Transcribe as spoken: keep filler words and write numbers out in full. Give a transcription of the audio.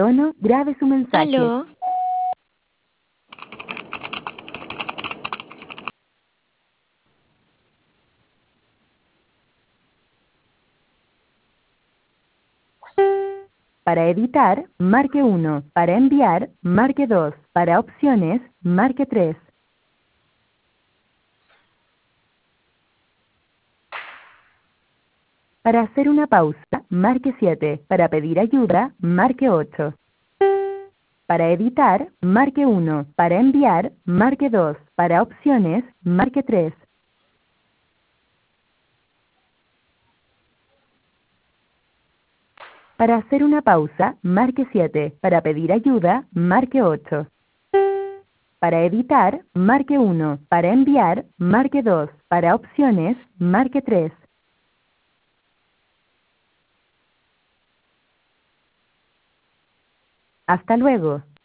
tono, grabe su mensaje. ¿Aló? Para editar, marque uno. Para enviar, marque dos. Para opciones, marque tres. Para hacer una pausa, marque siete. Para pedir ayuda, marque ocho. Para editar, marque uno. Para enviar, marque dos. Para opciones, marque tres. Para hacer una pausa, marque siete. Para pedir ayuda, marque ocho. Para editar, marque uno. Para enviar, marque dos. Para opciones, marque tres. Hasta luego.